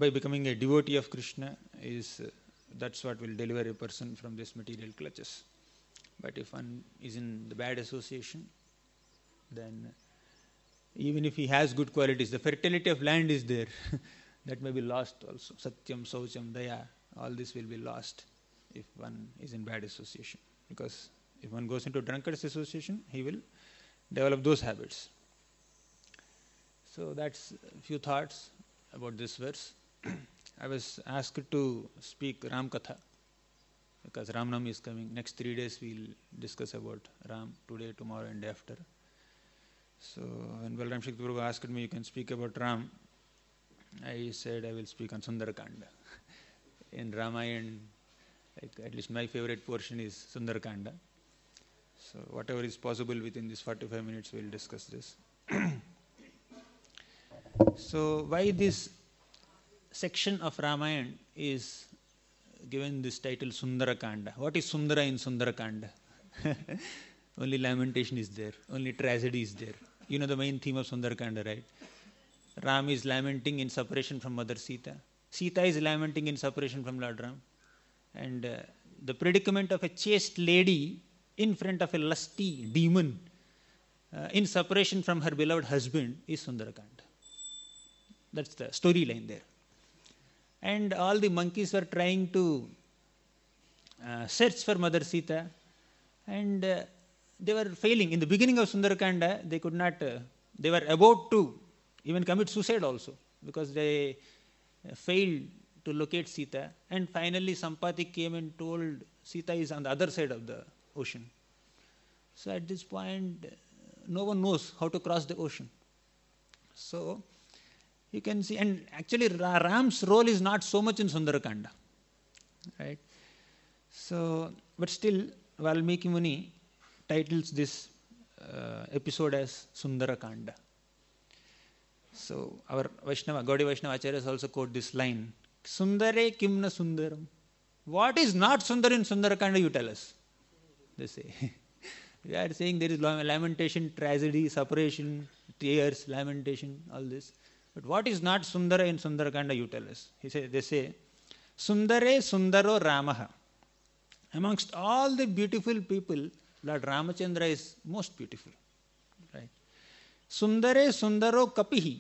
by becoming a devotee of Krishna that's what will deliver a person from this material clutches. But if one is in the bad association, then even if he has good qualities, the fertility of land is there. That may be lost also. Satyam, Saucham, Daya, all this will be lost if one is in bad association. Because if one goes into drunkard's association, he will develop those habits. So that's a few thoughts about this verse. I was asked to speak Ram Katha because Ram Navami is coming. Next 3 days we'll discuss about Ram, today, tomorrow and day after. So when Balaram Shakti Prabhu asked me, you can speak about Ram, I said I will speak on Sundarakanda. In Ramayana, at least my favorite portion is Sundarakanda. So whatever is possible within these 45 minutes, we'll discuss this. So why this section of Ramayana is given this title Sundarakanda? What is Sundara in Sundarakanda? Only lamentation is there, only tragedy is there. You know the main theme of Sundarakanda, right? Ram is lamenting in separation from Mother Sita. Sita is lamenting in separation from Lord Ram. And the predicament of a chaste lady in front of a lusty demon in separation from her beloved husband is Sundarakanda. That's the storyline there. And all the monkeys were trying to search for Mother Sita, and they were failing. In the beginning of Sundarakanda, they could not, they were about to even commit suicide also, because they failed to locate Sita. And finally Sampati came and told Sita is on the other side of the ocean. So at this point, no one knows how to cross the ocean. So you can see, and actually Ram's role is not so much in Sundarakanda, right? So, but still, Valmiki Muni titles this episode as Sundarakanda. So our Vaishnava, Gaudiya Vaishnava Acharyas also quote this line, Sundare kimna sundaram. What is not sundar in Sundarakanda, you tell us. They say. We are saying there is lamentation, tragedy, separation, tears, lamentation, all this. But what is not Sundara in Sundarakanda, you tell us. They say, Sundare Sundaro Ramaha. Amongst all the beautiful people, Lord Ramachandra is most beautiful. Right? Sundare Sundaro Kapihi.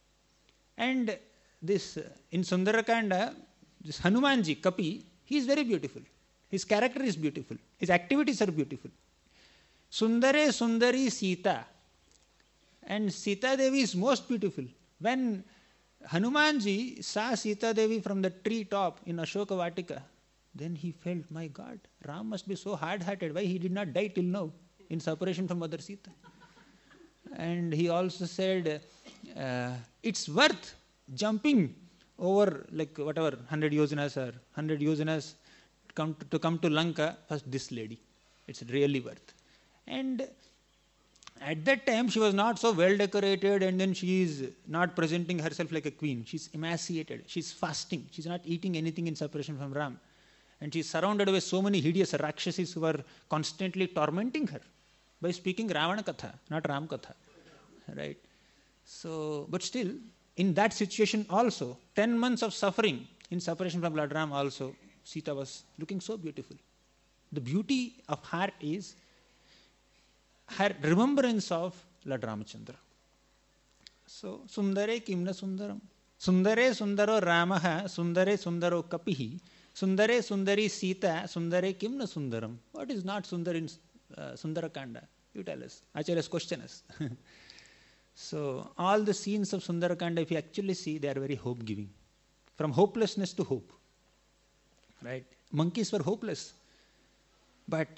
And this, in Sundarakanda, this Hanumanji, Kapi, he is very beautiful. His character is beautiful. His activities are beautiful. Sundare Sundari Sita. And Sita Devi is most beautiful. When Hanumanji saw Sita Devi from the tree top in Ashoka Vatika, then he felt, my God, Ram must be so hard-hearted. Why he did not die till now in separation from Mother Sita? And he also said, it's worth jumping over like whatever 100 yojanas or 100 yojanas to come to Lanka for this lady. It's really worth. And at that time, she was not so well decorated, and then she is not presenting herself like a queen. She's emaciated. She's fasting. She's not eating anything in separation from Ram. And she's surrounded by so many hideous Rakshasis who are constantly tormenting her by speaking Ravana Katha, not Ram Katha. Right? So, but still, in that situation also, 10 months of suffering in separation from Lord Ram also, Sita was looking so beautiful. The beauty of her is her remembrance of Lord Ramachandra. So, Sundare Kimna Sundaram. Sundare Sundaro Ramaha, Sundare Sundaro Kapihi, Sundare Sundari Sita, Sundare Kimna Sundaram. What is not Sundar in Sundarakanda? You tell us. Acharyas question us. So, all the scenes of Sundarakanda, if you actually see, they are very hope-giving. From hopelessness to hope. Right? Monkeys were hopeless. But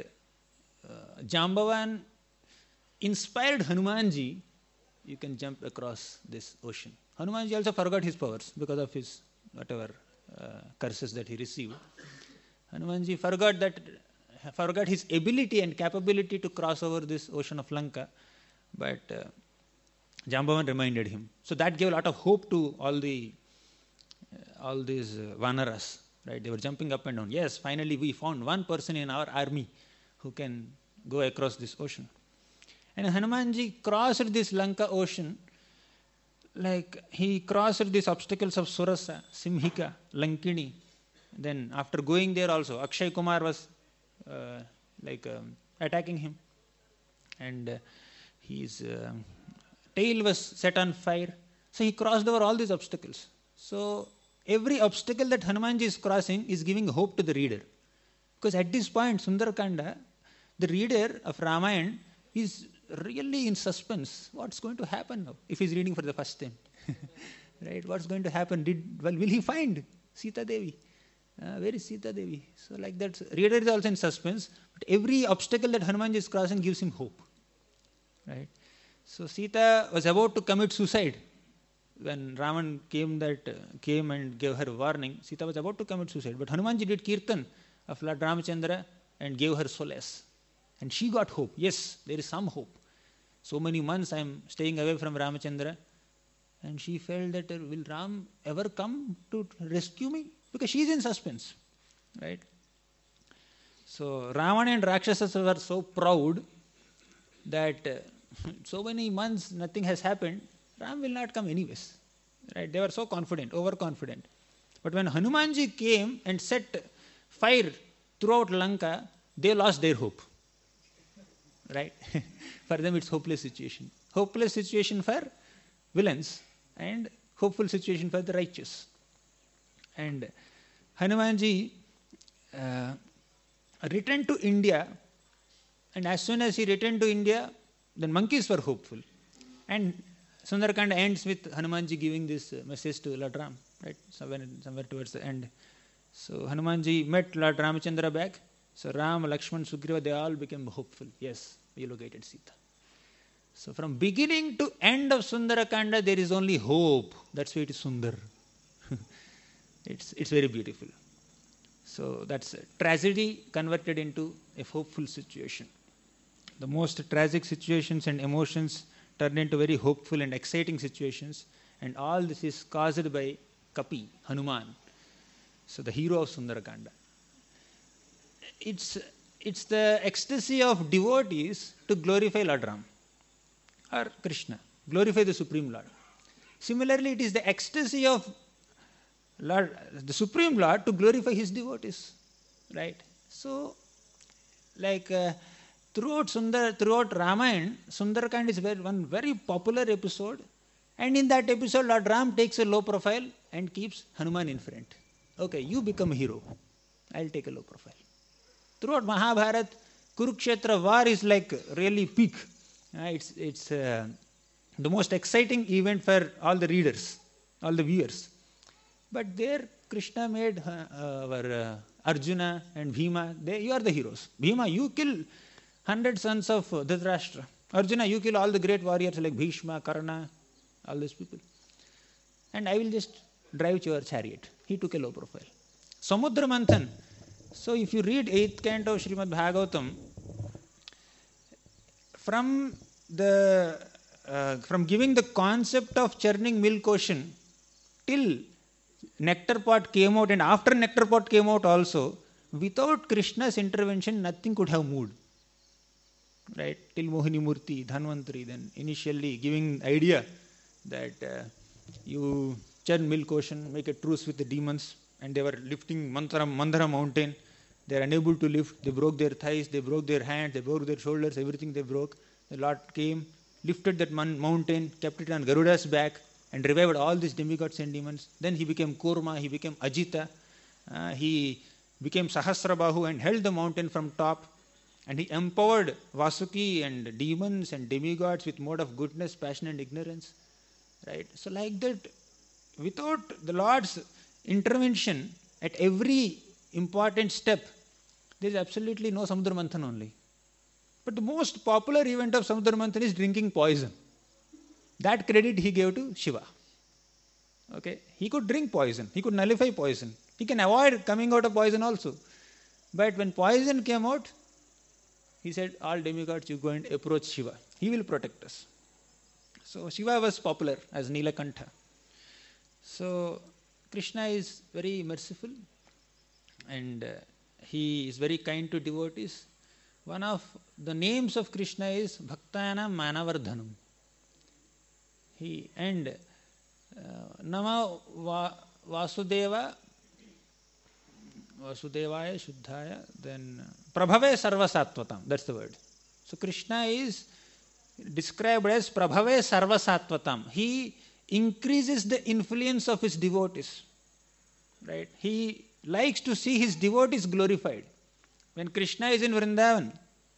Jambavan inspired Hanumanji, you can jump across this ocean. Hanumanji also forgot his powers because of his whatever curses that he received. Hanumanji forgot his ability and capability to cross over this ocean of Lanka, but Jambavan reminded him. So that gave a lot of hope to all these Vanaras. Right? They were jumping up and down. Yes, finally we found one person in our army who can go across this ocean. And Hanumanji crossed this Lanka ocean like he crossed these obstacles of Surasa, Simhika, Lankini. Then after going there also, Akshay Kumar was uh, attacking him, and his tail was set on fire. So he crossed over all these obstacles. So every obstacle that Hanumanji is crossing is giving hope to the reader. Because at this point, Sundarakanda, the reader of Ramayana is really in suspense. What's going to happen now if he's reading for the first time? Right? What's going to happen? Will he find Sita Devi? Where is Sita Devi? So like that, reader is also in suspense. But every obstacle that Hanumanji is crossing gives him hope. Right? So Sita was about to commit suicide. When Raman came and gave her warning, Sita was about to commit suicide. But Hanumanji did kirtan of Lord Ramachandra and gave her solace. And she got hope. Yes, there is some hope. So many months I am staying away from Ramachandra. And she felt that will Ram ever come to rescue me? Because she is in suspense. Right? So Ravana and Rakshasas were so proud that so many months nothing has happened. Ram will not come anyways. Right? They were so confident, overconfident. But when Hanumanji came and set fire throughout Lanka, they lost their hope. Right? For them it's hopeless situation. Hopeless situation for villains and hopeful situation for the righteous. And Hanumanji returned to India, and as soon as he returned to India, then monkeys were hopeful. And Sundarakanda ends with Hanumanji giving this message to Lord Ram, right? Somewhere towards the end. So Hanumanji met Lord Ramachandra back. So Ram, Lakshman, Sugriva, they all became hopeful. Yes, we located Sita. So from beginning to end of Sundarakanda, there is only hope. That's why it is Sundar. It's very beautiful. So that's tragedy converted into a hopeful situation. The most tragic situations and emotions turn into very hopeful and exciting situations, and all this is caused by Kapi, Hanuman. So the hero of Sundarakanda. It's the ecstasy of devotees to glorify Lord Ram or Krishna, glorify the Supreme Lord. Similarly, it is the ecstasy of the Supreme Lord to glorify his devotees. Right? So, throughout Ramayana, Sundarakand is one very popular episode, and in that episode, Lord Ram takes a low profile and keeps Hanuman in front. Okay, you become a hero. I'll take a low profile. Throughout Mahabharata, Kurukshetra war is like really peak. It's the most exciting event for all the readers, all the viewers. But there, Krishna made Arjuna and Bhima. You are the heroes. Bhima, you kill 100 sons of Dhritarashtra. Arjuna, you kill all the great warriors like Bhishma, Karna, all those people. And I will just drive your chariot. He took a low profile. Samudra Manthan. So if you read 8th canto of Srimad Bhagavatam, from giving the concept of churning milk ocean till nectar pot came out, and after nectar pot came out also, without Krishna's intervention, nothing could have moved. Right? Till Mohini Murti, Dhanvantari, then initially giving idea that you churn milk ocean, make a truce with the demons, and they were lifting Mandara mountain. They are unable to lift. They broke their thighs, they broke their hands, they broke their shoulders, everything they broke. The Lord came, lifted that mountain, kept it on Garuda's back, and revived all these demigods and demons. Then he became Kurma, he became Ajita, he became Sahasrabahu and held the mountain from top. And he empowered Vasuki and demons and demigods with mode of goodness, passion and ignorance. Right? So like that, without the Lord's intervention at every important step, there is absolutely no Samudra Manthan only. But the most popular event of Samudra Manthan is drinking poison. That credit he gave to Shiva. Okay? He could drink poison. He could nullify poison. He can avoid coming out of poison also. But when poison came out, he said, all demigods, you go and approach Shiva. He will protect us. So Shiva was popular as Nilakantha. So Krishna is very merciful and he is very kind to devotees. One of the names of Krishna is Bhaktanam Manavardhanam. Nama Vasudeva, Vasudevaya, Shuddhaya, then Prabhave Sarvasatvatam, that's the word. So Krishna is described as Prabhave Sarvasatvatam. He increases the influence of his devotees. Right? He likes to see his devotees glorified. When Krishna is in Vrindavan,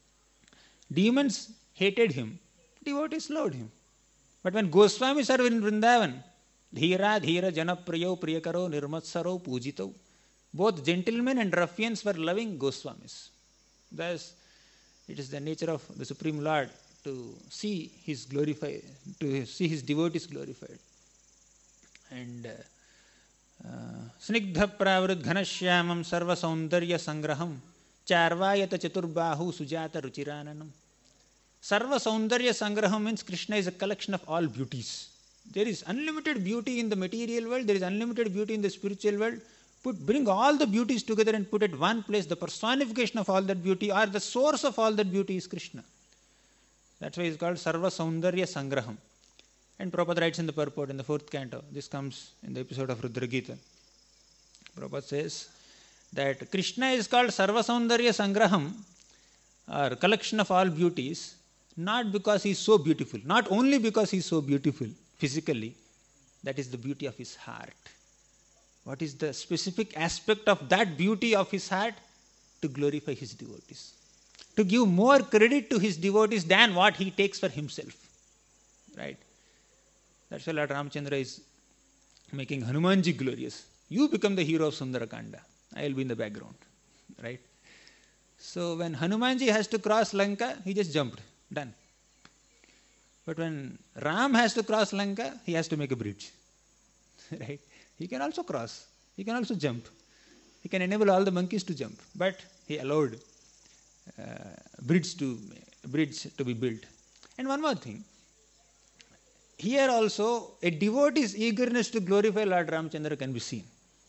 demons hated him, devotees loved him. But when Goswamis are in Vrindavan, Dhira, Dhira, Janapriyo, Priyakaro, Nirmatsaro, Pujito, both gentlemen and ruffians were loving Goswamis. Thus, it is the nature of the Supreme Lord to see his devotees glorified. And Snigdha Pravrit Ghanashyamam Sarva Saundarya Sangraham Charvayata Chaturbahu Sujata Ruchirananam. Sarva Saundarya Sangraham means Krishna is a collection of all beauties. There is unlimited beauty in the material world, there is unlimited beauty in the spiritual world. Bring all the beauties together and put at one place. The personification of all that beauty or the source of all that beauty is Krishna. That's why it's called Sarva Saundarya Sangraham. And Prabhupada writes in the purport in the 4th canto, this comes in the episode of Rudra Gita. Prabhupada says that Krishna is called Sarva Saundarya Sangraham, or collection of all beauties, not because he is so beautiful, not only because he is so beautiful physically, that is the beauty of his heart. What is the specific aspect of that beauty of his heart? To glorify his devotees. To give more credit to his devotees than what he takes for himself. Right? That's why Lord Ramchandra is making Hanumanji glorious. You become the hero of Sundarakanda. I will be in the background. Right? So when Hanumanji has to cross Lanka, he just jumped. Done. But when Ram has to cross Lanka, he has to make a bridge. Right? He can also cross. He can also jump. He can enable all the monkeys to jump. But he allowed bridge to be built. And one more thing. Here also, a devotee's eagerness to glorify Lord Ramchandra can be seen.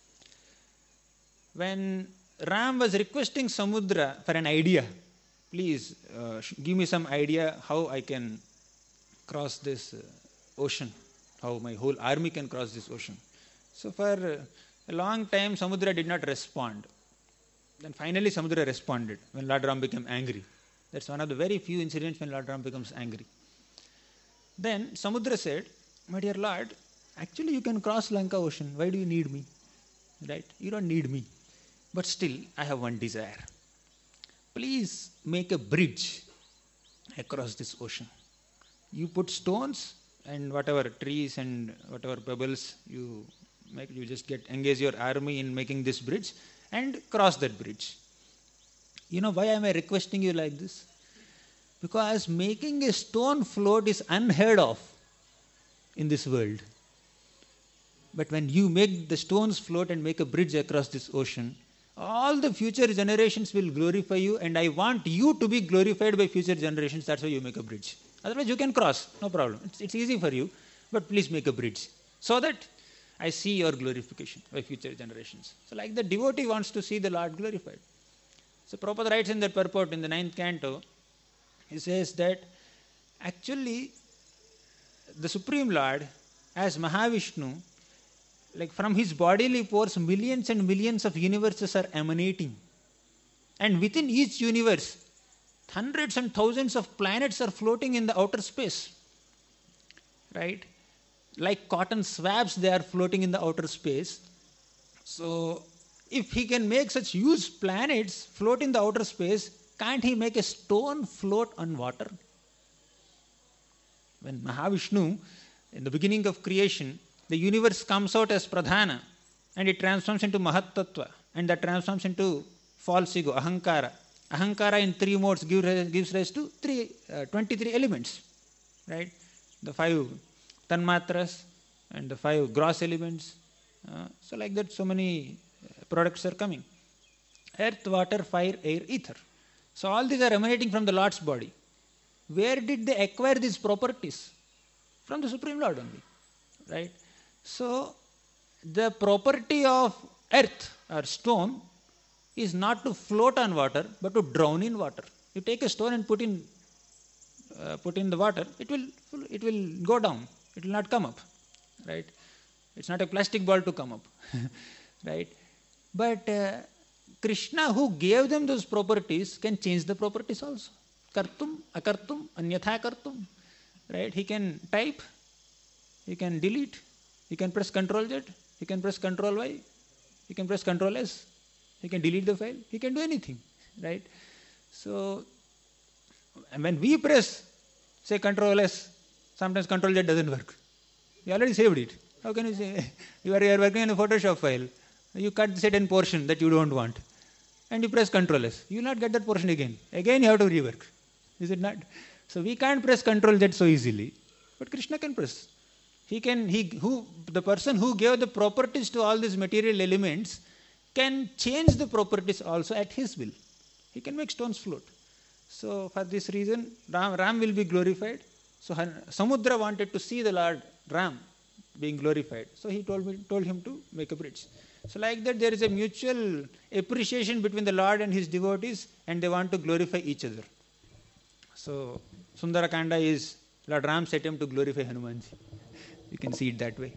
When Ram was requesting Samudra for an idea, please give me some idea how I can cross this ocean, how my whole army can cross this ocean. So for a long time, Samudra did not respond. Then finally Samudra responded when Lord Ram became angry. That's one of the very few incidents when Lord Ram becomes angry. Then Samudra said, my dear Lord, actually you can cross Lanka ocean. Why do you need me? Right? You don't need me. But still, I have one desire. Please make a bridge across this ocean. You put stones and whatever trees and whatever pebbles you make, you just engage your army in making this bridge and cross that bridge. You know why am I requesting you like this? Because making a stone float is unheard of in this world. But when you make the stones float and make a bridge across this ocean, all the future generations will glorify you, and I want you to be glorified by future generations. That's why you make a bridge. Otherwise you can cross, no problem. It's easy for you, but please make a bridge so that I see your glorification by future generations. So like the devotee wants to see the Lord glorified. So Prabhupada writes in that purport in the 9th canto, he says that actually the Supreme Lord as Mahavishnu, like from his bodily pores, millions and millions of universes are emanating. And within each universe, hundreds and thousands of planets are floating in the outer space. Right? Like cotton swabs, they are floating in the outer space. So, if he can make such huge planets float in the outer space, can't he make a stone float on water? When Mahavishnu, in the beginning of creation, the universe comes out as Pradhana and it transforms into Mahat-tattva, and that transforms into false ego, Ahankara. Ahankara in 3 modes gives rise to 23 elements. Right? The 5 tanmatras and the 5 gross elements. So like that, so many products are coming. Earth, water, fire, air, ether. So all these are emanating from the Lord's body. Where did they acquire these properties? From the Supreme Lord only. Right? So the property of earth or stone is not to float on water, but to drown in water. You take a stone and put in the water, it will go down. It will not come up. Right? It's not a plastic ball to come up. Right? But Krishna, who gave them those properties, can change the properties also. Kartum, akartum, anyatha kartum. Right? He can type, he can delete, he can press Ctrl Z, he can press Ctrl Y, he can press Ctrl S, he can delete the file, he can do anything. Right? So, when we press, say Ctrl S, sometimes Ctrl Z doesn't work. You already saved it. How can you say? You are working on a Photoshop file. You cut certain portion that you don't want. And you press Ctrl S. You will not get that portion again. Again you have to rework. Is it not? So we can't press Ctrl Z so easily. But Krishna can press. The person who gave the properties to all these material elements can change the properties also at his will. He can make stones float. So for this reason, Ram will be glorified. So Samudra wanted to see the Lord Ram being glorified. So he told him to make a bridge. So like that, there is a mutual appreciation between the Lord and his devotees, and they want to glorify each other. So Sundarakanda is Lord Ram's attempt to glorify Hanumanji. You can see it that way.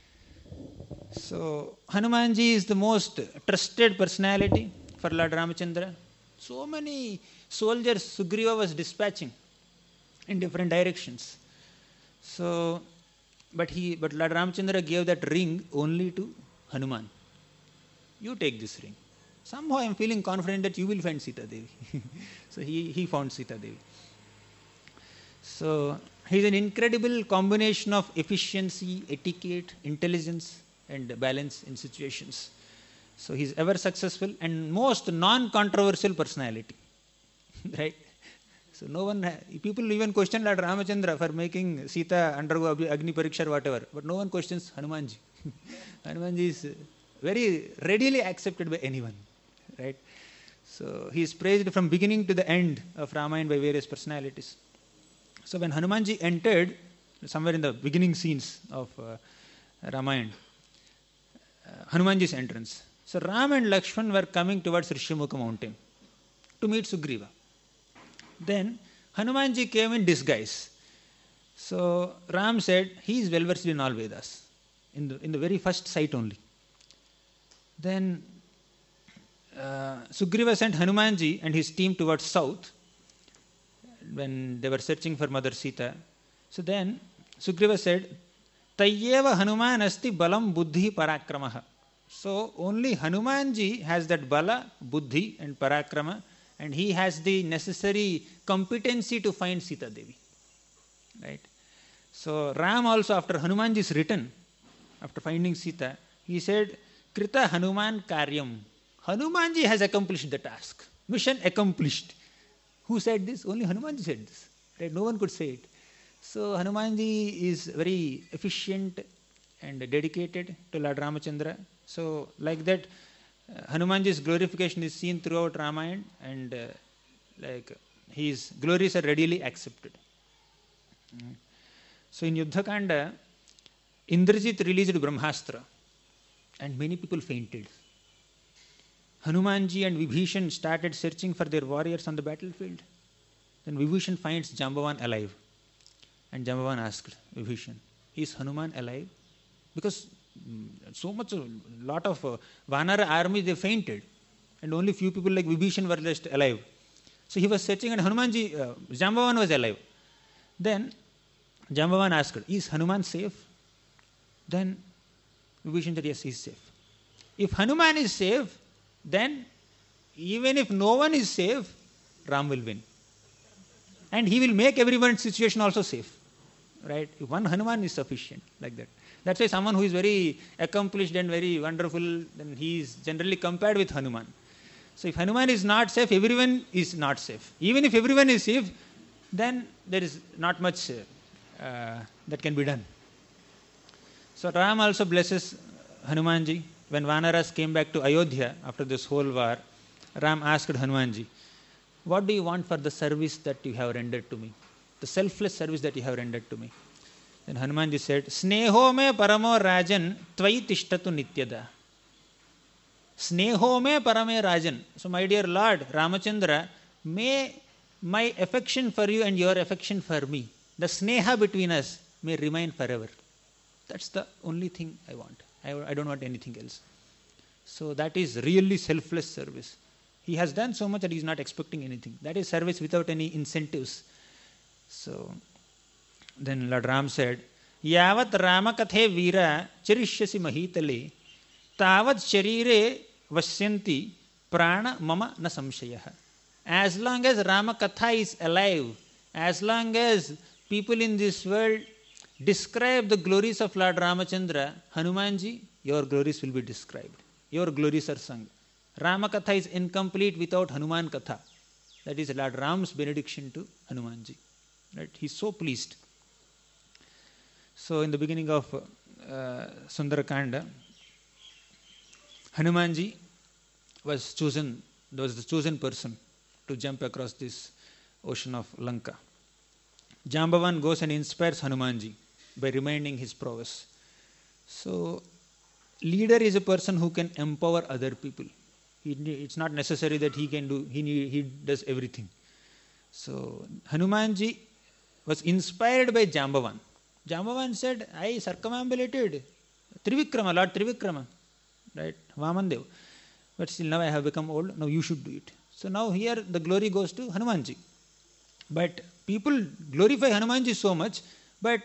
So Hanumanji is the most trusted personality for Lord Ramachandra. So many soldiers Sugriva was dispatching in different directions. So, but Lord Ramachandra gave that ring only to Hanuman. You take this ring. Somehow I am feeling confident that you will find Sita Devi. So he found Sita Devi. So he is an incredible combination of efficiency, etiquette, intelligence, and balance in situations. So he is ever successful and most non-controversial personality. Right? So people even question Lord Ramachandra for making Sita undergo Agni Pariksha or whatever, but no one questions Hanumanji. Hanumanji is very readily accepted by anyone. Right? So he is praised from beginning to the end of Ramayana by various personalities. So when Hanumanji entered, somewhere in the beginning scenes of Ramayana, Hanumanji's entrance. So Ram and Lakshman were coming towards Rishyamukha mountain to meet Sugriva. Then Hanumanji came in disguise. So Ram said, he is well versed in all Vedas, in the very first sight only. Then Sugriva sent Hanumanji and his team towards south when they were searching for Mother Sita. So then Sugriva said, Tayyeva Hanuman asti balam buddhi parakramaha. So only Hanumanji has that bala, buddhi and parakrama, and he has the necessary competency to find Sita Devi. Right? So Ram also, after Hanumanji's return, after finding Sita, he said, Krita Hanuman Karyam. Hanumanji has accomplished the task. Mission accomplished. Who said this? Only Hanumanji said this. Right? No one could say it. So Hanumanji is very efficient and dedicated to Lord Ramachandra. So like that, Hanumanji's glorification is seen throughout Ramayana, and his glories are readily accepted. So in Yuddhakanda, Indrajit released Brahmastra and many people fainted. Hanumanji and Vibhishan started searching for their warriors on the battlefield. Then Vibhishan finds Jambavan alive. And Jambavan asked Vibhishan, is Hanuman alive? Because lot of Vanara army, they fainted. And only few people like Vibhishan were just alive. So he was searching and Jambavan was alive. Then Jambavan asked, is Hanuman safe? Then Vibhishan said, yes, he is safe. If Hanuman is safe, then even if no one is safe, Ram will win. And he will make everyone's situation also safe. Right? If one Hanuman is sufficient, like that. That's why someone who is very accomplished and very wonderful, then he is generally compared with Hanuman. So if Hanuman is not safe, everyone is not safe. Even if everyone is safe, then there is not much that can be done. So Ram also blesses Hanumanji. When Vanaras came back to Ayodhya after this whole war, Ram asked Hanumanji, what do you want for the service that you have rendered to me? The selfless service that you have rendered to me. Then Hanumanji said, Sneho me paramo rajan tvai tishtatu nityada. Sneho me parame rajan. So my dear Lord Ramachandra, may my affection for you and your affection for me, the sneha between us, may remain forever. That's the only thing I want. I don't want anything else. So that is really selfless service. He has done so much that he is not expecting anything. That is service without any incentives. So then Lord Ram said, Yavat Ramakathe Veera Chirishyasi Mahitale Tavad Sharire Vasyanti Prana Mama Na Samshayaha. As long as Ramakatha is alive, as long as people in this world describe the glories of Lord Ramachandra, Hanumanji, your glories will be described. Your glories are sung. Ramakatha is incomplete without Hanuman Katha. That is Lord Ram's benediction to Hanumanji. Right? He is so pleased. So in the beginning of Sundarakanda, Hanumanji was the chosen person to jump across this ocean of Lanka. Jambavan goes and inspires Hanumanji by reminding his prowess. So, leader is a person who can empower other people. It's not necessary that he can do, he does everything. So, Hanumanji was inspired by Jambavan. Jambavan said, I circumambulated Trivikrama, Lord Trivikrama, right, Vamandev. But still now I have become old, now you should do it. So now here the glory goes to Hanumanji. But people glorify Hanumanji so much, but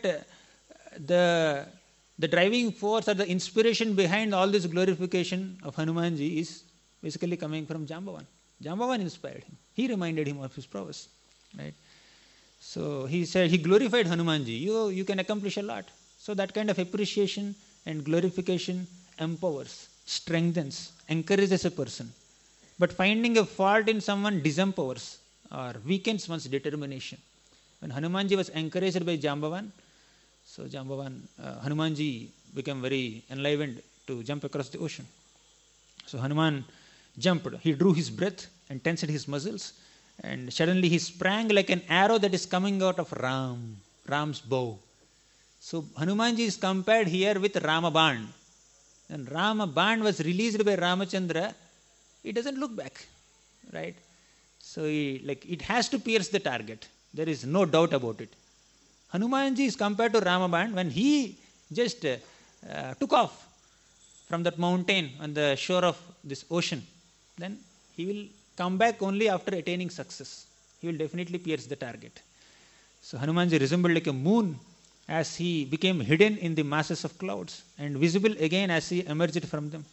the driving force or the inspiration behind all this glorification of Hanumanji is basically coming from Jambavan. Jambavan inspired him. He reminded him of his prowess. Right? So he said, he glorified Hanumanji. You can accomplish a lot. So that kind of appreciation and glorification empowers, strengthens, encourages a person. But finding a fault in someone disempowers or weakens one's determination. When Hanumanji was encouraged by Jambavan, so Hanumanji became very enlivened to jump across the ocean. So Hanuman jumped. He drew his breath and tensed his muscles, and suddenly he sprang like an arrow that is coming out of Ram's bow. So Hanumanji is compared here with Ramaban. And Ramaban was released by Ramachandra. It doesn't look back, right? So it has to pierce the target. There is no doubt about it. Hanumanji is compared to Ramaban when he just took off from that mountain on the shore of this ocean. Then he will come back only after attaining success. He will definitely pierce the target. So Hanumanji resembled like a moon as he became hidden in the masses of clouds and visible again as he emerged from them.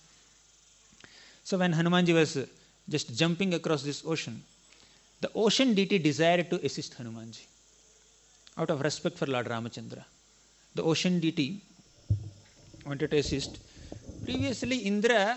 So when Hanumanji was just jumping across this ocean, the ocean deity desired to assist Hanumanji out of respect for Lord Ramachandra. The ocean deity wanted to assist. Previously, Indra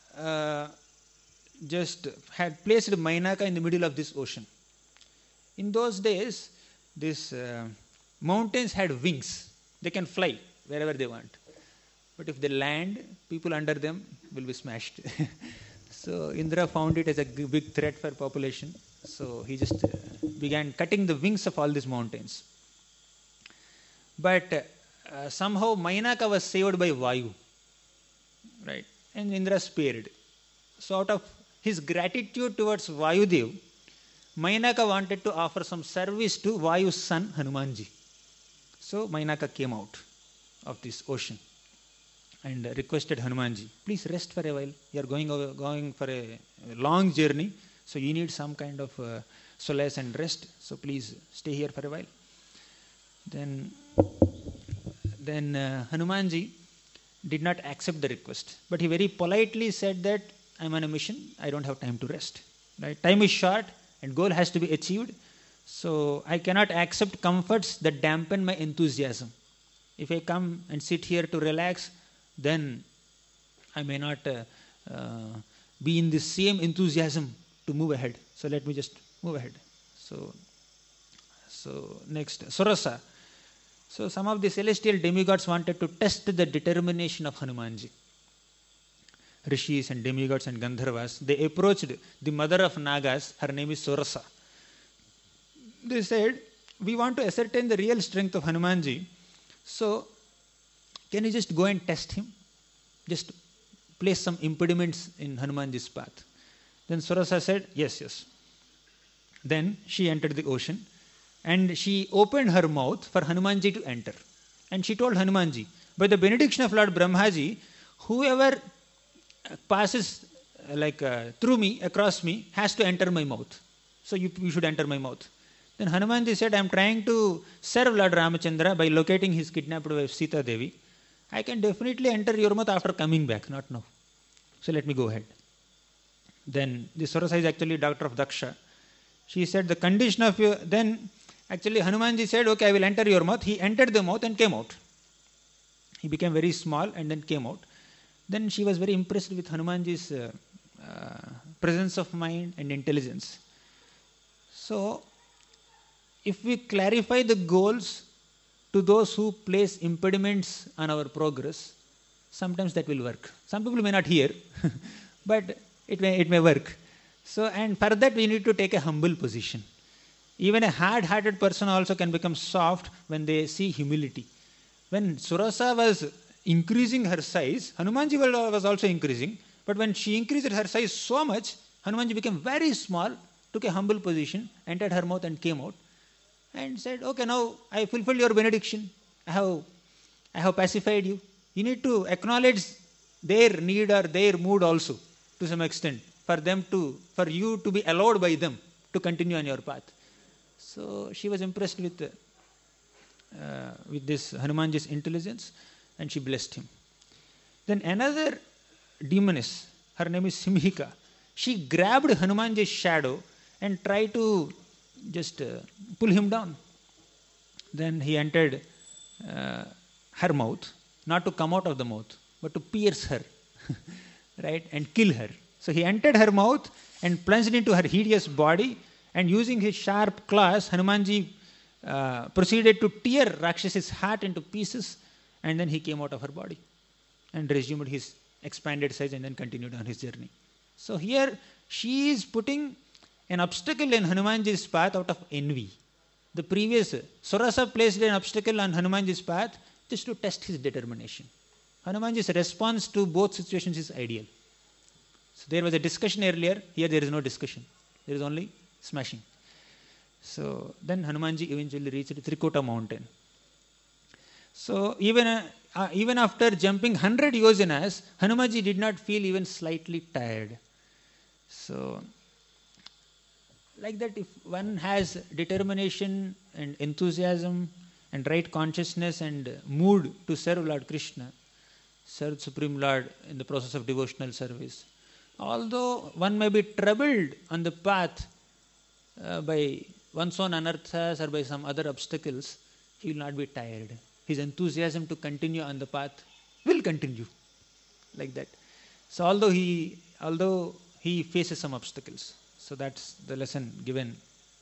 just had placed Mainaka in the middle of this ocean. In those days, these mountains had wings. They can fly wherever they want. But if they land, people under them will be smashed. So Indra found it as a big threat for population. So he just began cutting the wings of all these mountains. But somehow Mainaka was saved by Vayu. Right? And Indra spared. So out of his gratitude towards Vayudev, Mainaka wanted to offer some service to Vayu's son Hanumanji. So Mainaka came out of this ocean and requested Hanumanji, please rest for a while. You are going for a long journey, so you need some kind of solace and rest. So please stay here for a while. Then Hanumanji did not accept the request, but he very politely said that I am on a mission. I don't have time to rest. Right? Time is short and goal has to be achieved. So I cannot accept comforts that dampen my enthusiasm. If I come and sit here to relax, then I may not be in the same enthusiasm to move ahead. So let me just move ahead. So next, Surasa. So some of the celestial demigods wanted to test the determination of Hanumanji. Rishis and demigods and Gandharvas, they approached the mother of Nagas. Her name is Surasa. They said, we want to ascertain the real strength of Hanumanji. So, can you just go and test him? Just place some impediments in Hanumanji's path. Then Surasa said, yes. Then she entered the ocean and she opened her mouth for Hanumanji to enter. And she told Hanumanji, By the benediction of Lord Brahmaji, whoever passes through me, across me, has to enter my mouth. So you should enter my mouth. Then Hanumanji said, I am trying to serve Lord Ramachandra by locating his kidnapped wife Sita Devi. I can definitely enter your mouth after coming back, not now. So let me go ahead. Then the Surasa is actually daughter of Daksha. She said, the condition of your... Then actually Hanumanji said, okay, I will enter your mouth. He entered the mouth and came out. He became very small and then came out. Then she was very impressed with Hanumanji's presence of mind and intelligence. So, if we clarify the goals to those who place impediments on our progress, sometimes that will work. Some people may not hear, but it may work. So, and for that we need to take a humble position. Even a hard-hearted person also can become soft when they see humility. When Surasa was increasing her size, Hanumanji was also increasing, but when she increased her size so much, Hanumanji became very small, took a humble position, entered her mouth and came out, and said, okay, now I fulfilled your benediction. I have pacified you. You need to acknowledge their need or their mood also, to some extent, for you to be allowed by them to continue on your path. So she was impressed with this Hanumanji's intelligence, and she blessed him. Then another demoness, her name is Simhika. She grabbed Hanumanji's shadow and tried to just pull him down. Then he entered her mouth, not to come out of the mouth, but to pierce her, right, and kill her. So he entered her mouth and plunged into her hideous body, and using his sharp claws, Hanumanji proceeded to tear Rakshasi's heart into pieces, and then he came out of her body and resumed his expanded size and then continued on his journey. So here she is putting an obstacle in Hanumanji's path out of envy. The previous Surasa placed an obstacle on Hanumanji's path just to test his determination. Hanumanji's response to both situations is ideal. So there was a discussion earlier, here there is no discussion. There is only smashing. So then Hanumanji eventually reached Trikota mountain. So even after jumping 100 yojanas, Hanumanji did not feel even slightly tired. So like that, if one has determination and enthusiasm and right consciousness and mood to serve Lord Krishna, serve Supreme Lord in the process of devotional service, although one may be troubled on the path by one's own anarthas or by some other obstacles, he will not be tired. His enthusiasm to continue on the path will continue like that. So although he faces some obstacles. So that's the lesson given.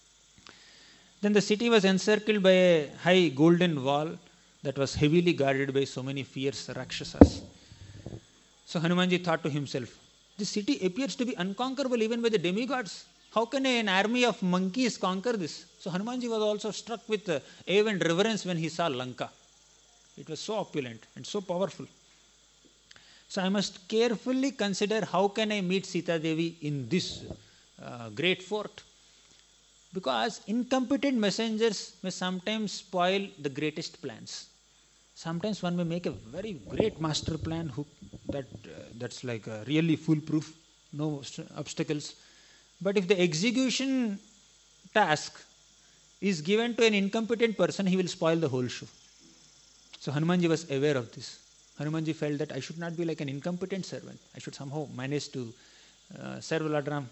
Then the city was encircled by a high golden wall that was heavily guarded by so many fierce Rakshasas. So Hanumanji thought to himself, this city appears to be unconquerable even by the demigods. How can an army of monkeys conquer this? So Hanumanji was also struck with awe and reverence when he saw Lanka. It was so opulent and so powerful. So I must carefully consider how can I meet Sita Devi in this great fort. Because incompetent messengers may sometimes spoil the greatest plans. Sometimes one may make a very great master plan that's like really foolproof, no obstacles. But if the execution task is given to an incompetent person, he will spoil the whole show. So Hanumanji was aware of this. Hanumanji felt that I should not be like an incompetent servant. I should somehow manage to serve Lord Ram.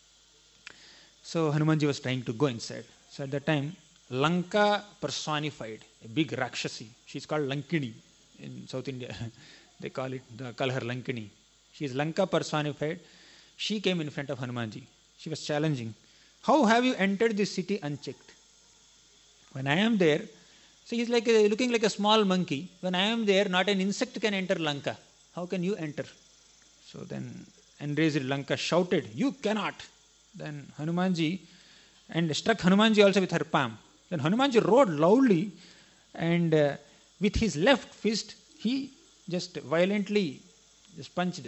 So Hanumanji was trying to go inside. So at that time, Lanka personified, a big Rakshasi. She's called Lankini in South India. They call her Lankini. She is Lanka personified. She came in front of Hanumanji. She was challenging. How have you entered this city unchecked? When I am there, so he's like looking like a small monkey. When I am there, not an insect can enter Lanka. How can you enter? So then enraged Lanka shouted, you cannot. Then Hanumanji, and struck Hanumanji also with her palm. Then Hanumanji roared loudly, and with his left fist, he just violently just punched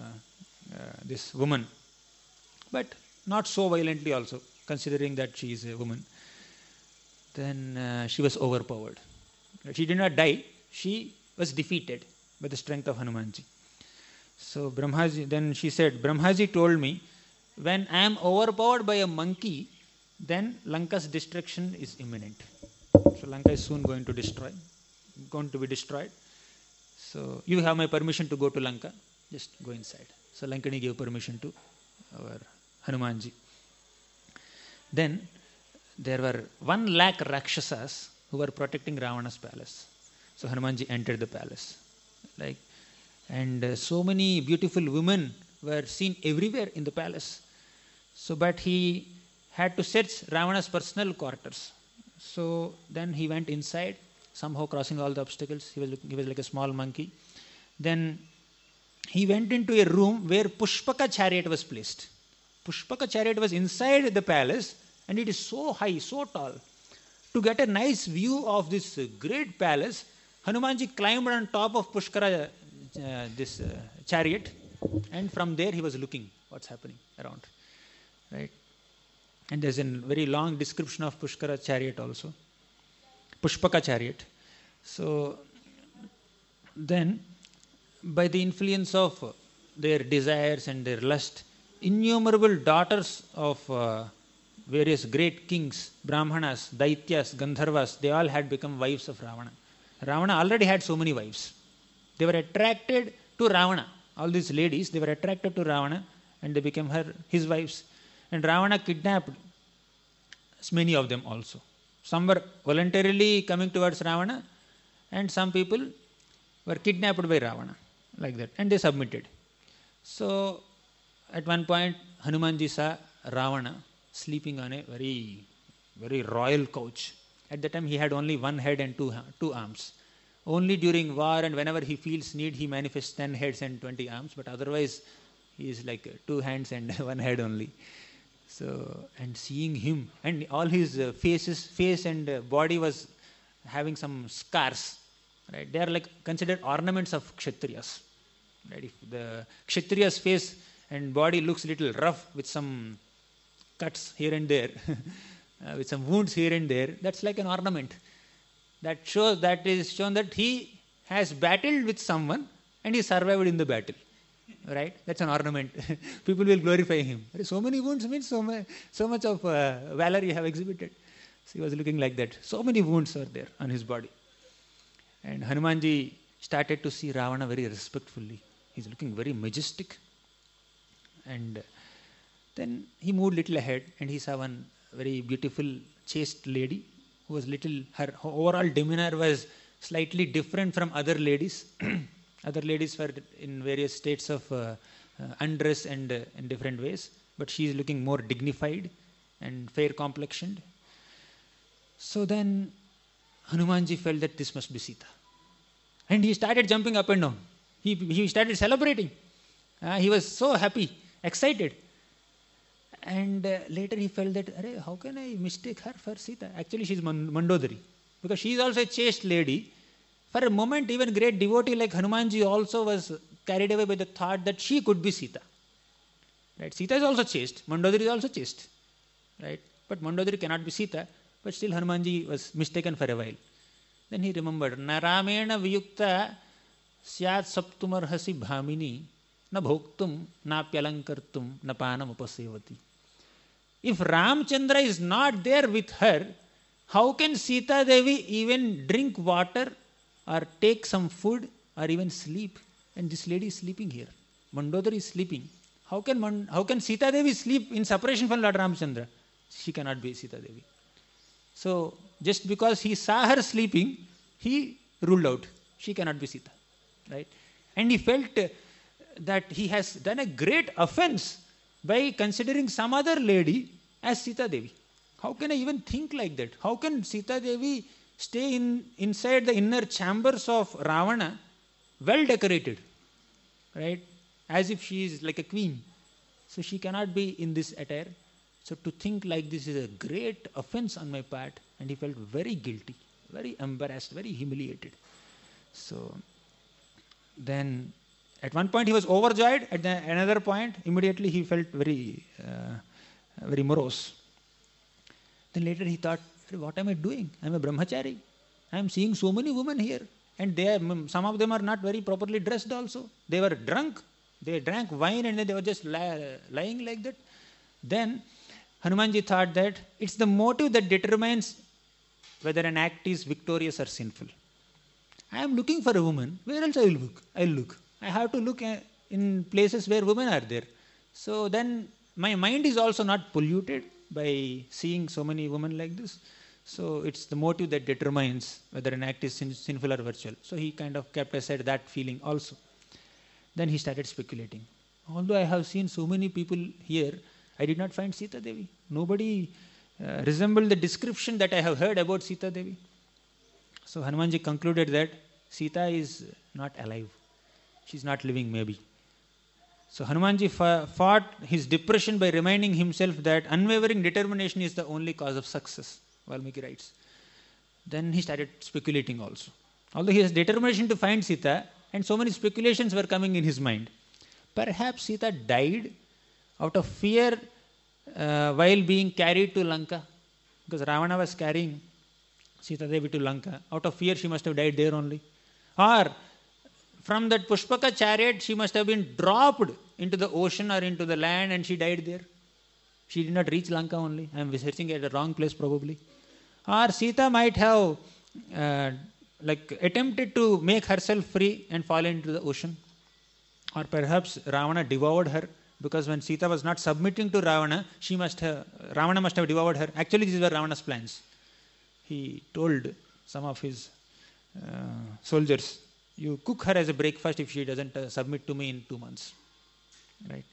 this woman. But not so violently also, considering that she is a woman. Then she was overpowered. She did not die. She was defeated by the strength of Hanumanji. So Brahmaji, then she said, Brahmaji told me, when I am overpowered by a monkey, then Lanka's destruction is imminent. So Lanka is soon going to be destroyed. So you have my permission to go to Lanka, just go inside. So Lankani gave permission to our Hanumanji. Then there were 100,000 Rakshasas who were protecting Ravana's palace. So Hanumanji entered the palace. And so many beautiful women were seen everywhere in the palace. So, but he had to search Ravana's personal quarters. So then he went inside, somehow crossing all the obstacles. He was like a small monkey. Then he went into a room where Pushpaka chariot was placed. Pushpaka chariot was inside the palace, and it is so high, so tall. To get a nice view of this great palace, Hanumanji climbed on top of Pushkara, this chariot, and from there he was looking what's happening around. Right? And there's a very long description of Pushkara chariot also. Pushpaka chariot. So then, by the influence of their desires and their lust, innumerable daughters of various great kings, Brahmanas, Daityas, Gandharvas, they all had become wives of Ravana. Ravana already had so many wives. They were attracted to Ravana. All these ladies, they were attracted to Ravana and they became his wives. And Ravana kidnapped many of them also. Some were voluntarily coming towards Ravana, and some people were kidnapped by Ravana, like that, and they submitted. So at one point, Hanumanji saw Ravana sleeping on a very, very royal couch. At that time, he had only one head and two arms. Only during war and whenever he feels need, he manifests 10 heads and 20 arms, but otherwise, he is like 2 hands and 1 head only. So, and seeing him, and all his face and body was having some scars, right? They are like considered ornaments of Kshatriyas. Right? If the Kshatriya's face and body looks little rough with some cuts here and there, with some wounds here and there, that's like an ornament. That is shown that he has battled with someone and he survived in the battle. Right? That's an ornament. People will glorify him. So many wounds means so much of valor you have exhibited. So he was looking like that. So many wounds are there on his body. And Hanumanji started to see Ravana very respectfully. He's looking very majestic. And then he moved little ahead and he saw one very beautiful, chaste lady who was her overall demeanor was slightly different from other ladies. Other ladies were in various states of undress and in different ways, but she is looking more dignified and fair complexioned. So then Hanumanji felt that this must be Sita. And he started jumping up and down. He started celebrating. He was so happy, excited. And later he felt that, how can I mistake her for Sita? Actually, she is Mandodari, because she is also a chaste lady. For a moment, even great devotee like Hanumanji also was carried away by the thought that she could be Sita. Right? Sita is also chaste. Mandodari is also chaste. Right? But Mandodari cannot be Sita. But still Hanumanji was mistaken for a while. Then he remembered, Na Ramena Viyukta Syat Saptumarhasi Bhamini Na Bhoktum Na Pyalankartum Na Panam Upasevati. If Ramchandra is not there with her, how can Sita Devi even drink water or take some food or even sleep? And this lady is sleeping here. Mandodari is sleeping. How can Sita Devi sleep in separation from Lord Ramchandra? She cannot be Sita Devi. So just because he saw her sleeping, he ruled out. She cannot be Sita. Right? And he felt that he has done a great offense by considering some other lady as Sita Devi. How can I even think like that? How can Sita Devi stay inside the inner chambers of Ravana, well decorated, right? As if she is like a queen. So she cannot be in this attire. So to think like this is a great offense on my part, and he felt very guilty, very embarrassed, very humiliated. So then at one point he was overjoyed, at another point immediately he felt very morose. Then later he thought, what am I doing? I am a brahmachari. I am seeing so many women here. And some of them are not very properly dressed also. They were drunk. They drank wine and then they were just lying like that. Then Hanumanji thought that it's the motive that determines whether an act is victorious or sinful. I am looking for a woman. Where else I will look? I will look. I have to look in places where women are there. So then my mind is also not polluted by seeing so many women like this. So it's the motive that determines whether an act is sinful or virtual. So he kind of kept aside that feeling also. Then he started speculating. Although I have seen so many people here, I did not find Sita Devi. Nobody resembled the description that I have heard about Sita Devi. So Hanumanji concluded that Sita is not alive. She is not living maybe. So Hanumanji fought his depression by reminding himself that unwavering determination is the only cause of success. Valmiki writes. Then he started speculating also. Although he has determination to find Sita, and so many speculations were coming in his mind. Perhaps Sita died out of fear while being carried to Lanka. Because Ravana was carrying Sita Devi to Lanka. Out of fear she must have died there only. Or from that Pushpaka chariot she must have been dropped into the ocean or into the land and she died there. She did not reach Lanka only. I am researching at the wrong place probably. Or Sita might have attempted to make herself free and fall into the ocean. Or perhaps Ravana devoured her, because when Sita was not submitting to Ravana, Ravana must have devoured her. Actually, these were Ravana's plans. He told some of his soldiers, you cook her as a breakfast if she doesn't submit to me in 2 months. Right?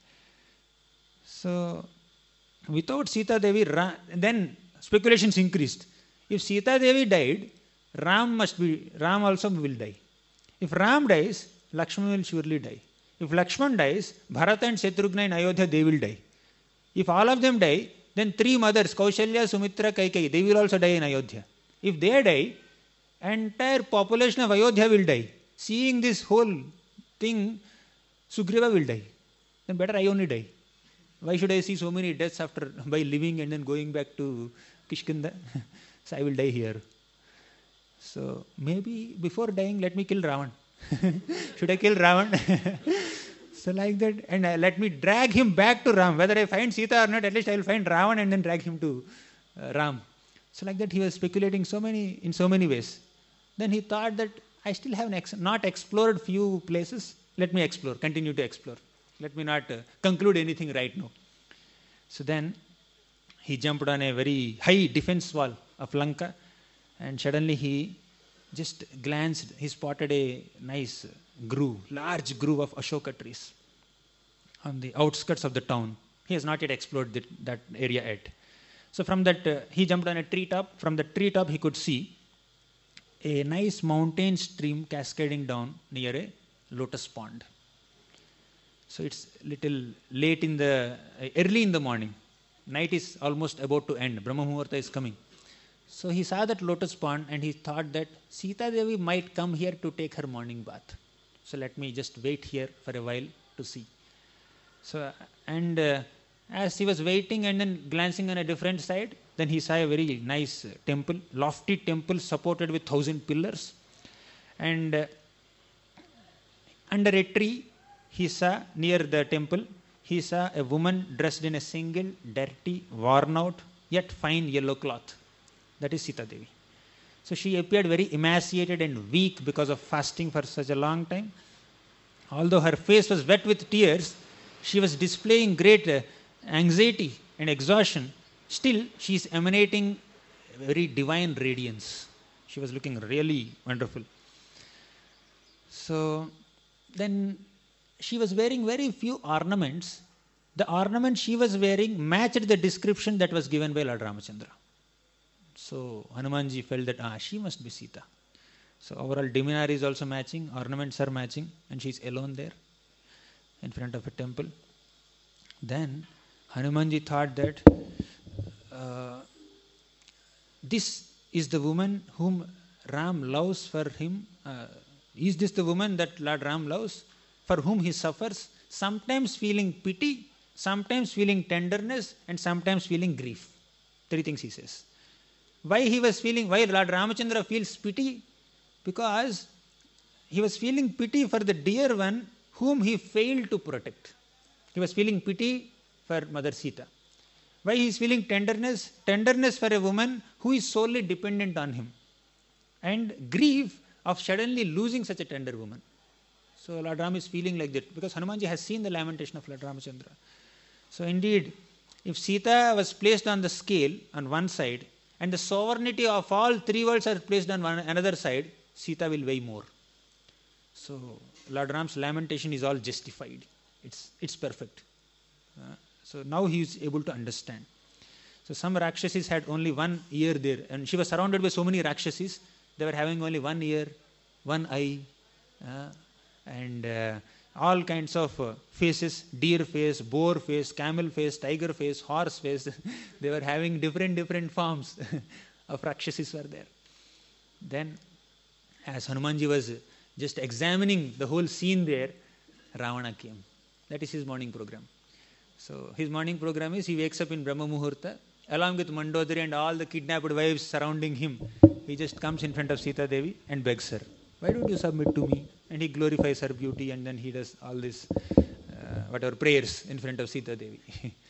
So, without Sita Devi, then speculations increased. If Sita Devi died, Ram also will die. If Ram dies, Lakshman will surely die. If Lakshman dies, Bharata and Shatrughna in Ayodhya, they will die. If all of them die, then 3 mothers, Kaushalya, Sumitra, Kaikeyi, they will also die in Ayodhya. If they die, entire population of Ayodhya will die. Seeing this whole thing, Sugriva will die. Then better I only die. Why should I see so many deaths by living and then going back to Kishkinda? So I will die here. So maybe before dying, let me kill Ravan. Should I kill Ravan? So like that, and let me drag him back to Ram. Whether I find Sita or not, at least I will find Ravan and then drag him to Ram. So like that he was speculating in so many ways. Then he thought that I still have not explored few places. Let me explore, continue to explore. Let me not conclude anything right now. So then he jumped on a very high defense wall of Lanka, and suddenly he just glanced, he spotted a nice large grove of Ashoka trees on the outskirts of the town. He has not yet explored that area yet. So from that, he jumped on a treetop. From the treetop, he could see a nice mountain stream cascading down near a lotus pond. So it's little late early in the morning. Night is almost about to end. Brahma Muhurta is coming. So he saw that lotus pond and he thought that Sita Devi might come here to take her morning bath. So let me just wait here for a while to see. So as he was waiting and then glancing on a different side, then he saw a very nice temple, lofty temple supported with 1,000 pillars. And under a tree, he saw near the temple, he saw a woman dressed in a single, dirty, worn out, yet fine yellow cloth. That is Sita Devi. So she appeared very emaciated and weak because of fasting for such a long time. Although her face was wet with tears, she was displaying great anxiety and exhaustion. Still, she is emanating very divine radiance. She was looking really wonderful. So then she was wearing very few ornaments. The ornament she was wearing matched the description that was given by Lord Ramachandra. So Hanumanji felt that she must be Sita. So overall demeanor is also matching, ornaments are matching, and she is alone there in front of a temple. Then Hanumanji thought that this is the woman whom Ram loves for him. Is this the woman that Lord Ram loves, for whom he suffers, sometimes feeling pity, sometimes feeling tenderness, and sometimes feeling grief? 3 things he says. Why Lord Ramachandra feels pity? Because he was feeling pity for the dear one whom he failed to protect. He was feeling pity for Mother Sita. Why he is feeling tenderness? Tenderness for a woman who is solely dependent on him. And grief of suddenly losing such a tender woman. So Lord Ram is feeling like that because Hanumanji has seen the lamentation of Lord Ramachandra. So indeed, if Sita was placed on the scale on one side and the sovereignty of all three worlds are placed on another side, Sita will weigh more. So Lord Ram's lamentation is all justified. It's perfect. So now he is able to understand. So some Rakshasis had only one ear there, and she was surrounded by so many Rakshasis. They were having only one ear, one eye, and all kinds of faces, deer face, boar face, camel face, tiger face, horse face. They were having different forms of Rakshasis were there. Then as Hanumanji was just examining the whole scene there, Ravana came. That is his morning program. So his morning program is he wakes up in Brahma Muhurta along with Mandodari and all the kidnapped wives surrounding him. He just comes in front of Sita Devi and begs her, why don't you submit to me? And he glorifies her beauty, and then he does all this whatever prayers in front of Sita Devi.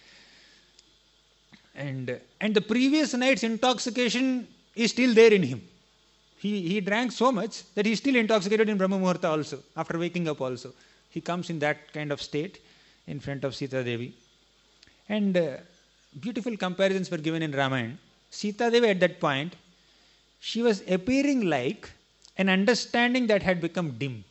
and the previous night's intoxication is still there in him. He drank so much that he is still intoxicated in Brahma Muhurta also, after waking up also. He comes in that kind of state in front of Sita Devi. And beautiful comparisons were given in Ramayana. Sita Devi at that point, she was appearing like an understanding that had become dim,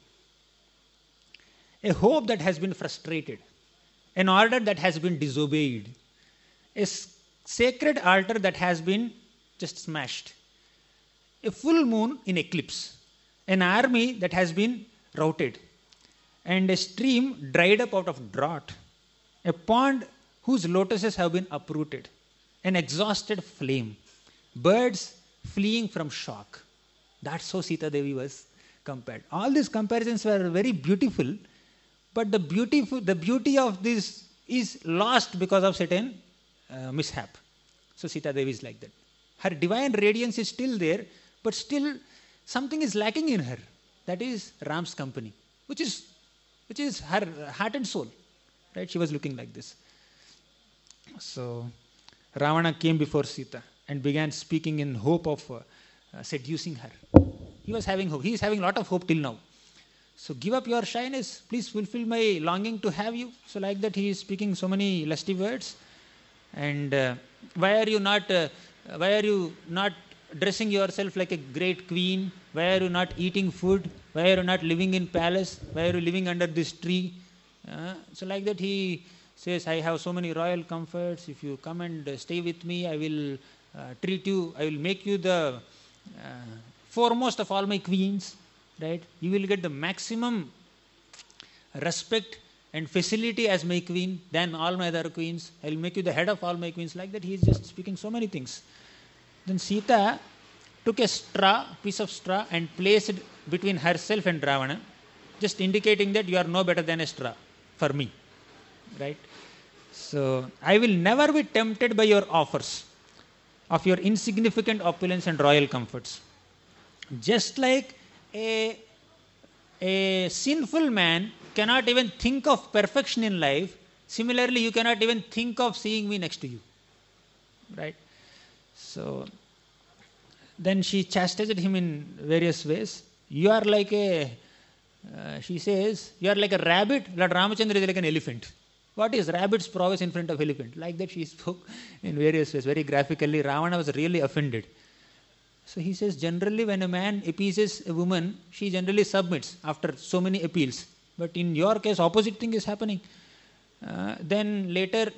a hope that has been frustrated, an order that has been disobeyed, a sacred altar that has been just smashed, a full moon in eclipse, an army that has been routed, and a stream dried up out of drought, a pond whose lotuses have been uprooted, an exhausted flame, birds fleeing from shock. That's how Sita Devi was compared. All these comparisons were very beautiful, but the beauty of this is lost because of certain mishap. So Sita Devi is like that. Her divine radiance is still there, but still something is lacking in her. That is Ram's company, which is her heart and soul. Right? She was looking like this. So Ravana came before Sita and began speaking in hope of seducing her. He was having hope. He is having a lot of hope till now. So give up your shyness. Please fulfill my longing to have you. So like that he is speaking so many lusty words. And why are you not dressing yourself like a great queen? Why are you not eating food? Why are you not living in palace? Why are you living under this tree? So like that he says, I have so many royal comforts. If you come and stay with me, I will treat you, I will make you the foremost of all my queens. Right? You will get the maximum respect and facility as my queen than all my other queens. I will make you the head of all my queens. Like that he is just speaking so many things. Then Sita took a piece of straw and placed it between herself and Ravana, just indicating that you are no better than a straw for me. Right? So, I will never be tempted by your offers of your insignificant opulence and royal comforts. Just like a sinful man cannot even think of perfection in life, similarly you cannot even think of seeing me next to you. Right? So, then she chastised him in various ways. You are like she says, you are like a rabbit, Lord Ramachandra is like an elephant. What is rabbit's prowess in front of elephant? Like that she spoke in various ways, very graphically. Ravana was really offended. So he says, generally when a man appeases a woman, she generally submits after so many appeals. But in your case, opposite thing is happening. Then later,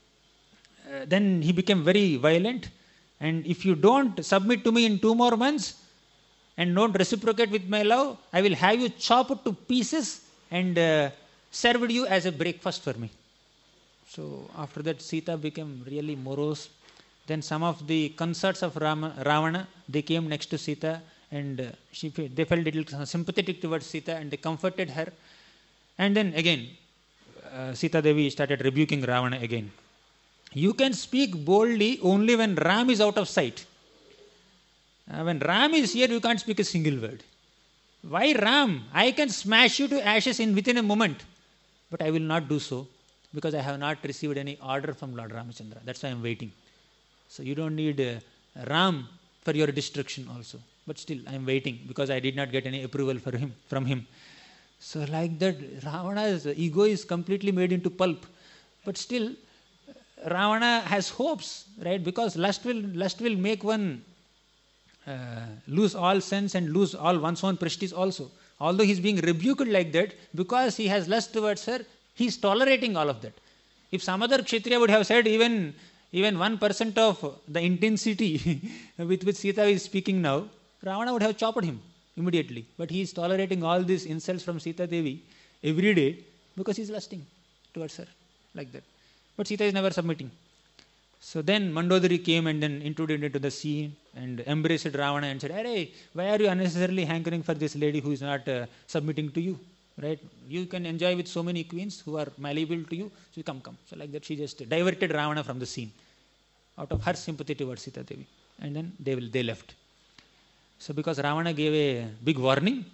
then he became very violent. And if you don't submit to me in 2 more months and don't reciprocate with my love, I will have you chopped to pieces and served you as a breakfast for me. So after that, Sita became really morose. Then some of the consorts of Ravana, they came next to Sita and they felt a little sympathetic towards Sita and they comforted her. And then again, Sita Devi started rebuking Ravana again. You can speak boldly only when Ram is out of sight. When Ram is here, you can't speak a single word. Why Ram? I can smash you to ashes within a moment. But I will not do so because I have not received any order from Lord Ramachandra. That's why I am waiting. So you don't need Ram for your destruction also. But still, I am waiting because I did not get any approval from him. So like that, Ravana's ego is completely made into pulp. But still, Ravana has hopes, right? Because lust will make one lose all sense and lose all one's own prestige also. Although he is being rebuked like that, because he has lust towards her, he is tolerating all of that. If some other Kshatriya would have said even 1% of the intensity with which Sita is speaking now, Ravana would have chopped him immediately. But he is tolerating all these insults from Sita Devi every day because he is lusting towards her like that. But Sita is never submitting. So then Mandodari came and then intruded into the scene and embraced Ravana and said, "Hey, why are you unnecessarily hankering for this lady who is not submitting to you? Right? You can enjoy with so many queens who are malleable to you. So come." So like that she just diverted Ravana from the scene out of her sympathy towards Sita Devi. And then they left. So because Ravana gave a big warning,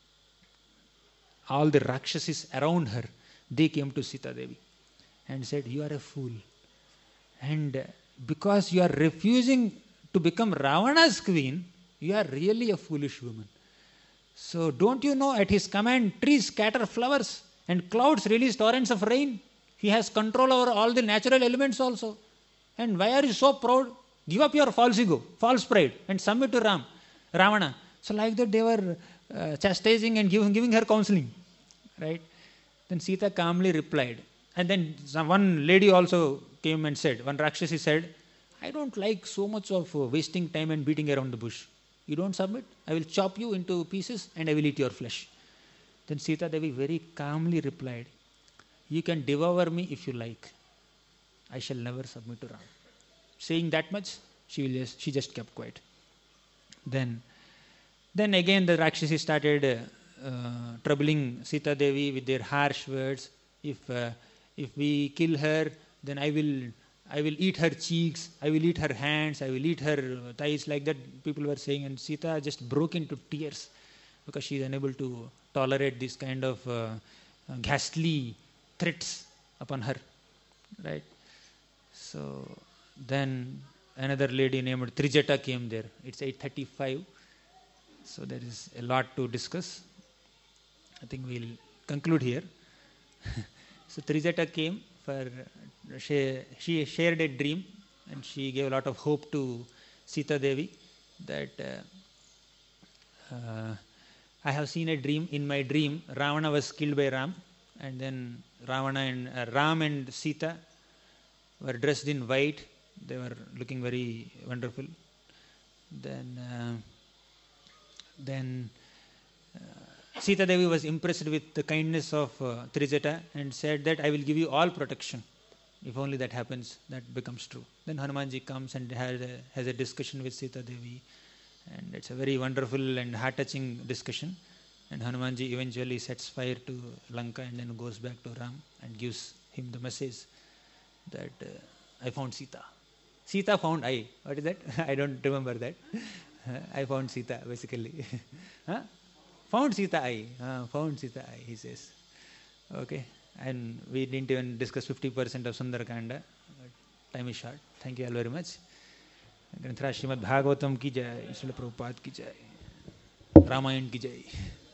all the Rakshasis around her, they came to Sita Devi and said, "You are a fool. And because you are refusing to become Ravana's queen, you are really a foolish woman. So don't you know at his command trees scatter flowers and clouds release torrents of rain? He has control over all the natural elements also. And why are you so proud? Give up your false ego, false pride and submit to Ravana." So like that they were chastising and giving her counseling. Right? Then Sita calmly replied. And then one lady also came and said, one Rakshasi said, "I don't like so much of wasting time and beating around the bush. You don't submit, I will chop you into pieces and I will eat your flesh." Then Sita Devi very calmly replied, "You can devour me if you like. I shall never submit to Ram." Saying that much, she just kept quiet. Then again the Rakshasi started troubling Sita Devi with their harsh words. If we kill her, then I will eat her cheeks, I will eat her hands, I will eat her thighs, like that people were saying. And Sita just broke into tears because she is unable to tolerate this kind of ghastly threats upon her. Right? So then another lady named Trijata came there. It's 8:35. So there is a lot to discuss. I think we'll conclude here. So Trijata came she shared a dream and she gave a lot of hope to Sita Devi that I have seen a dream. In my dream, Ravana was killed by Ram, and then Ram and Sita were dressed in white. They were looking very wonderful. Then Sita Devi was impressed with the kindness of Trijata and said that I will give you all protection. If only that happens, that becomes true. Then Hanumanji comes and has a discussion with Sita Devi, and it's a very wonderful and heart-touching discussion. And Hanumanji eventually sets fire to Lanka and then goes back to Ram and gives him the message that I found Sita. Sita found I. What is that? I don't remember that. I found Sita, basically. Huh? Found Sita I. Found Sita I, he says. Okay. And we didn't even discuss 50% of Sundarakanda. Time is short. Thank you all very much. ग्रंथराज Shrimad Bhagavatam की जय, श्रील प्रभुपाद की जय, रामायण की जय.